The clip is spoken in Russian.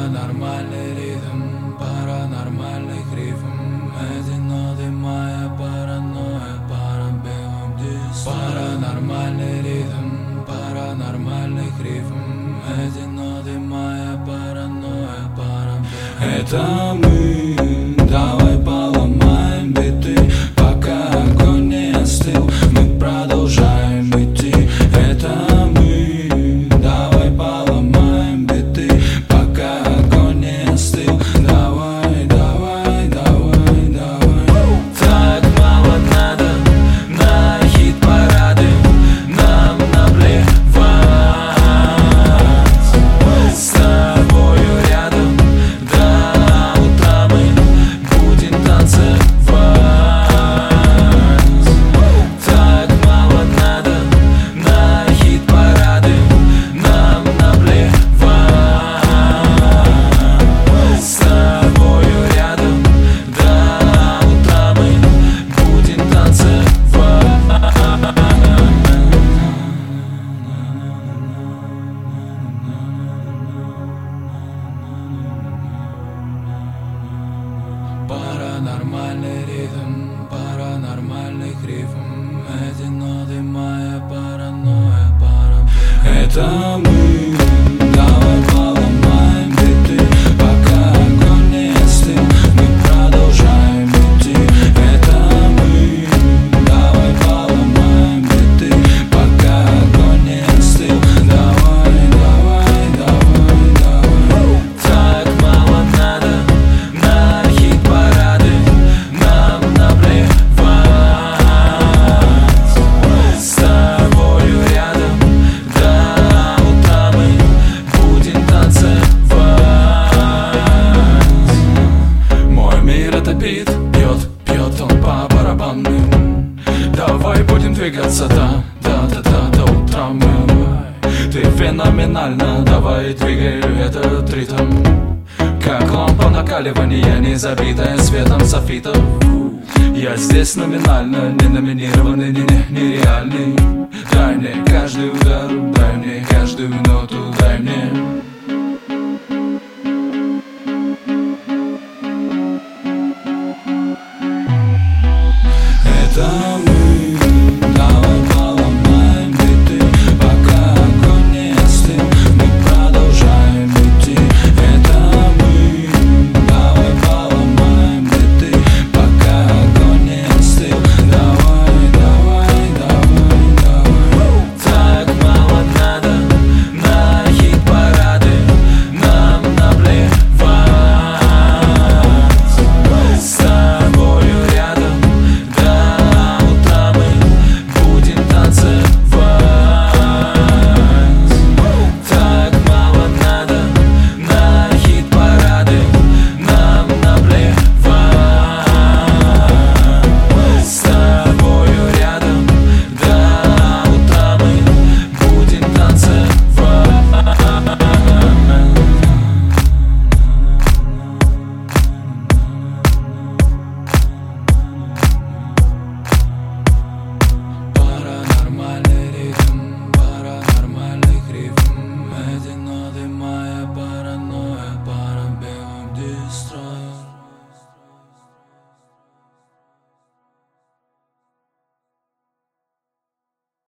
Паранормальный ритм, паранормальный рифм. Эти ноты моя паранойя, парабелом диск. Паранормальный ритм, паранормальный рифм. Эти ноты моя паранойя, парабелом. Это мы, давай поломаем биты, пока огонь не остыл, мы продолжаем идти. Это мы, давай поломаем биты, пока огонь не остыл. Давай, давай, давай, давай. Так мало надо на хит-парады, нам наплевать. С тобою рядом до утра мы будем танцевать. Так мало надо на хит-парады, нам наплевать. С тобою рядом до утра мы будем танцевать. Паранормальный ритм, паранормальный рифм. Эти ноты моя паранойя, парабелом. Это мы, давай поломаем биты, пока огонь не остыл, мы продолжаем идти. Это мы, давай поломаем биты, пока огонь не остыл. Давай, давай, давай, давай. Так мало надо на хит-парады, нам наплевать. С тобою рядом до утра мы будем танцевать. Мой мир это бит, пьет он по барабанным. Давай будем двигаться до утра мы. Ты феноменально, давай двигай этот ритм, как лампа накаливания, не забитая светом софитов. Я здесь номинально, не номинированный, нереальный. Дай мне каждый удар, дай мне каждую ноту, дай мне